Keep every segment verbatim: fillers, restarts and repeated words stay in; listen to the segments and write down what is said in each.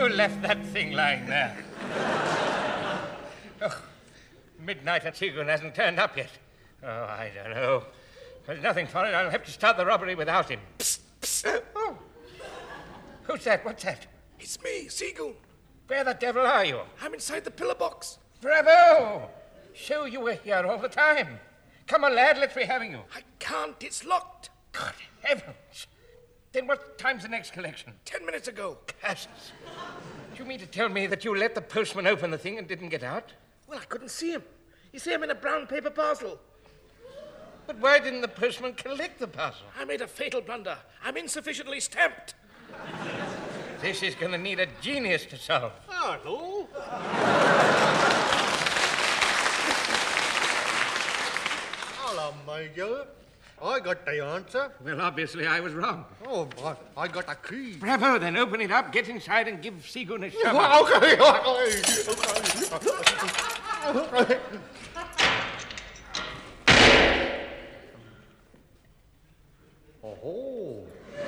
Who left that thing lying there? Oh, midnight and Seagoon hasn't turned up yet. Oh, I don't know. There's nothing for it. I'll have to start the robbery without him. Psst, psst. Oh. Who's that? What's that? It's me, Seagoon. Where the devil are you? I'm inside the pillar box. Bravo! So you were here all the time. Come on, lad, let's be having you. I can't. It's locked. Good heavens. Then what time's the next collection? Ten minutes ago. Curses. Do you mean to tell me that you let the postman open the thing and didn't get out? Well, I couldn't see him. You see him in a brown paper parcel. But why didn't the postman collect the parcel? I made a fatal blunder. I'm insufficiently stamped. This is going to need a genius to solve. Hello. Hello, Major. I got the answer. Well, obviously I was wrong. Oh, but I got a key. Bravo, then open it up, get inside and give Seagoon a shove. Okay, okay. Oh.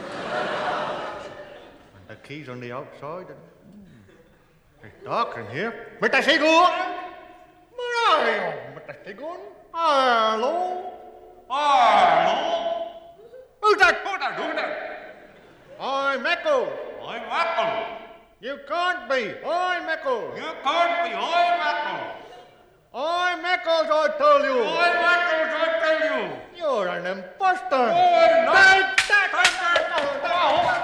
And the key's on the outside. It's dark in here. Mister Seagoon! Where are you, Mister Seagoon? Hello? Hello? Who's that? Who's that? Who's that? I'm Echo. I'm Apple. You can't be. I'm Echo. You can't be. I'm Apple. I'm Echoes, I tell you. I'm Apple, I tell you. You're an imposter. Oh, I'm not. Take that.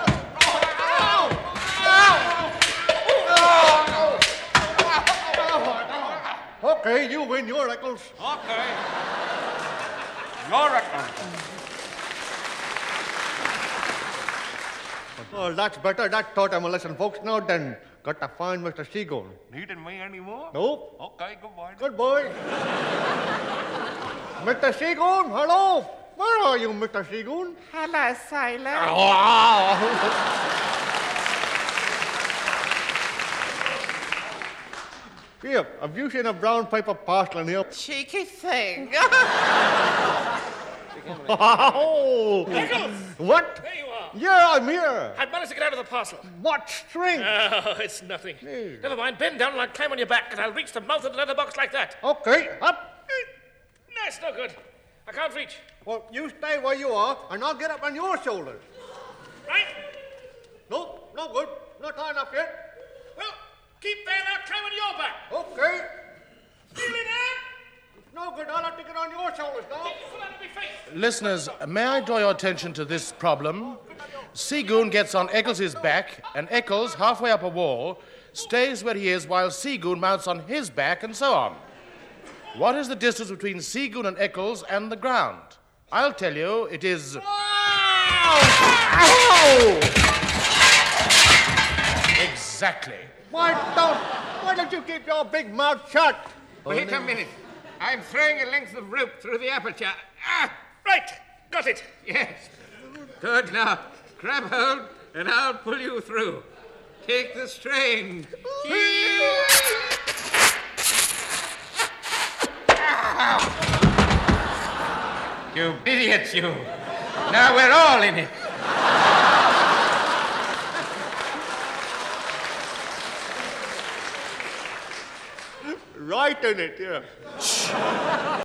Okay, you win your Eccles. Okay. You're Apple. Oh, that's better. That taught him a lesson, folks. Now then, got to find Mister Seagoon. Needing me anymore? Nope. Okay, goodbye. Good boy. Mister Seagoon, hello. Where are you, Mister Seagoon? Hello, sailor. Here, have you seen a brown paper parcel in here? Cheeky thing. Oh! Eccles! What? There you are. Yeah, I'm here. I've managed to get out of the parcel. What strength? Oh, it's nothing. Hey. Never mind. Bend down and I'll climb on your back and I'll reach the mouth of the letterbox like that. Okay, up. No, it's no good. I can't reach. Well, you stay where you are, and I'll get up on your shoulders. Right? No, no good. Not high enough yet. Well, keep there and I'll climb on your back. Okay. Nearly there. No good. I'll have to get on your shoulders now. Take your foot out of my face. Listeners, may I draw your attention to this problem? Seagoon gets on Eccles' back, and Eccles, halfway up a wall, stays where he is while Seagoon mounts on his back, and so on. What is the distance between Seagoon and Eccles and the ground? I'll tell you, it is... Ow! Exactly. Why don't... Why don't you keep your big mouth shut? Wait a minute. I'm throwing a length of rope through the aperture. Ah! Right. Got it. Yes. Good. Now, grab hold, and I'll pull you through. Take the strain. You idiots, you. Now we're all in it. Right in it, yeah.